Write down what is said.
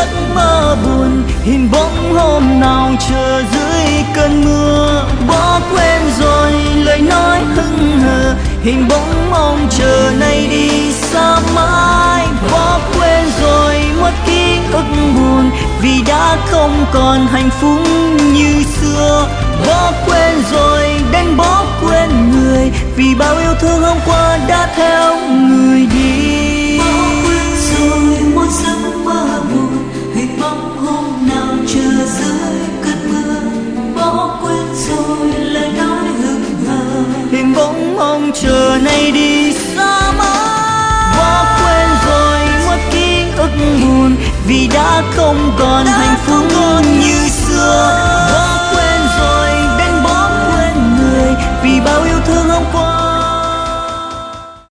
giấc mơ buồn, hình bóng hôm nào chờ dưới cơn mưa. Bỏ quên rồi lời nói hững hờ, hình bóng mong chờ nay đi xa mãi. Bỏ quên rồi mất ký ức buồn, vì đã không còn hạnh phúc như xưa. Bỏ quên rồi đánh bỏ quên người, vì bao yêu thương hôm qua đã theo người đi. Bỏ quên rồi một giấc mơ buồn, hình bóng hôm nào chờ dưới cơn mưa. Bỏ quên rồi lời nói hững hờ, hình bóng mong chờ nay đi xa mãi. Bỏ quên rồi mất ký ức buồn, vì đã không còn hạnh